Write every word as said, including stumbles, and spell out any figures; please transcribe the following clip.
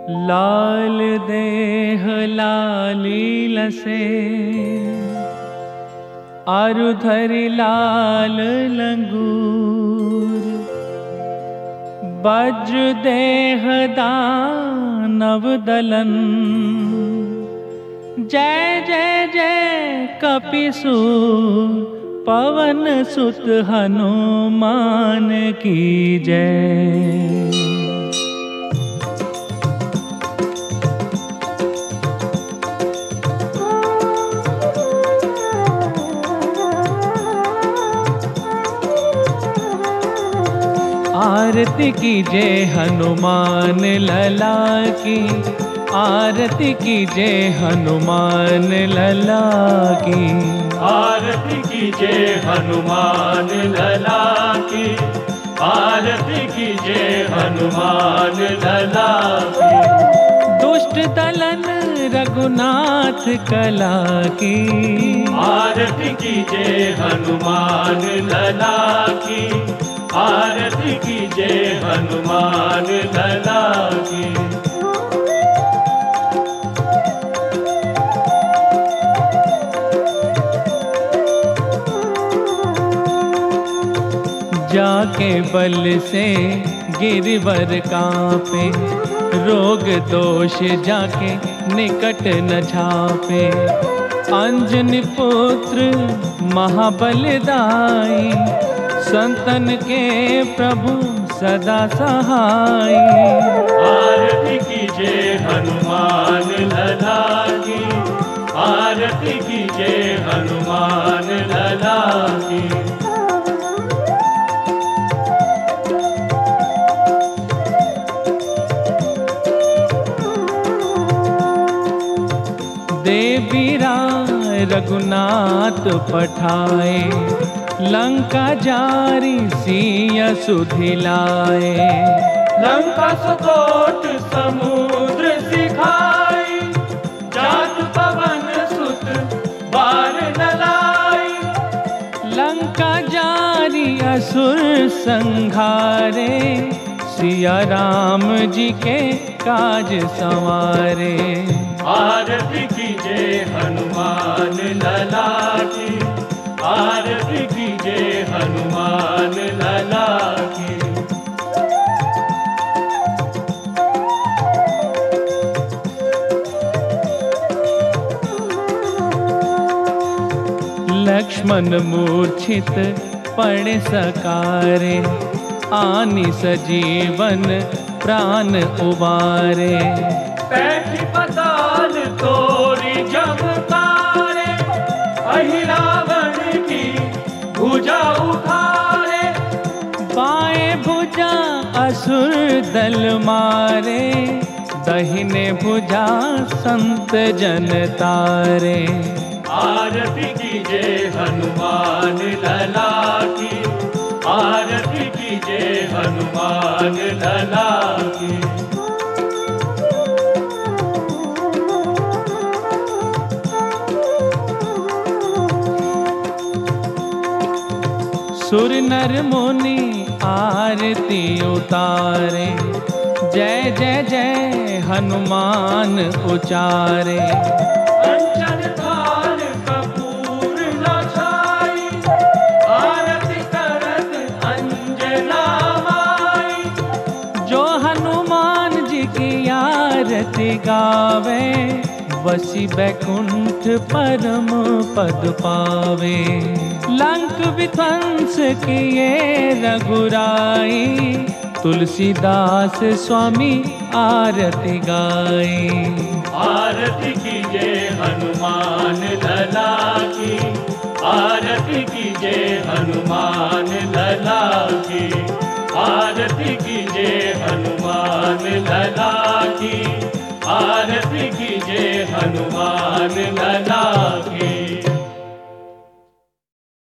लाल देह लाली लसे, आरुधरि लाल लंगूर। वज्र देह दानव दलन, जय जय जय कपिसूर। पवन सुत हनुमान की जय। आरती कीजिए हनुमान लला की, आरती कीजिए हनुमान लला की। आरती कीजिए हनुमान लला की, आरती कीजिए हनुमान लला की। दुष्ट दलन रघुनाथ कला की, आरती कीजिए हनुमान लला की, आरती कीजिए हनुमान लला की। जाके बल से गिरवर कांपे, रोग दोष जाके निकट न छापे। अंजनी पुत्र महाबलदाई, संतन के प्रभु सदा सहाय। आरती कीजिए हनुमान लला की, आरती कीजिए हनुमान लला की। देवीरा रघुनाथ पठाए, लंका जारी सिया सुधिलाए। लंका सुकोट समुद्र सिखाई, जात पवन सुत बार न लाई। लंका जारी असुर संघारे, सिया राम जी के काज संवारे। आरती कीजिए हनुमान लला की, आरती कीजिए हनुमान लला की। लक्ष्मण मूर्छित पड़े सकारे, आनि सजीवन प्राण उबारे। पैठी पताल तोरी जमकारे, अहि रावण की भुजा उखारे। बाएं भुजा असुर दल मारे, दहिने भुजा संत जन तारे। आरती कीजिए हनुमान लला की, आरती कीजिए हनुमान लला की। सुर नर मुनि आरती उतारे, जय जय जय हनुमान उचारे। अंजन थाल कपूर न छाई, आरती करत अंजना माई। जो हनुमान जी की आरती गावे, वसी बैकुंठ परम पद पावे। लंक विध्वंस किए रघुराई, तुलसीदास स्वामी आरती गाई। आरती कीजिए हनुमान लला की, आरती कीजिए हनुमान लला की। आरती कीजिए हनुमान लला की, आरती कीजिए हनुमान लला की।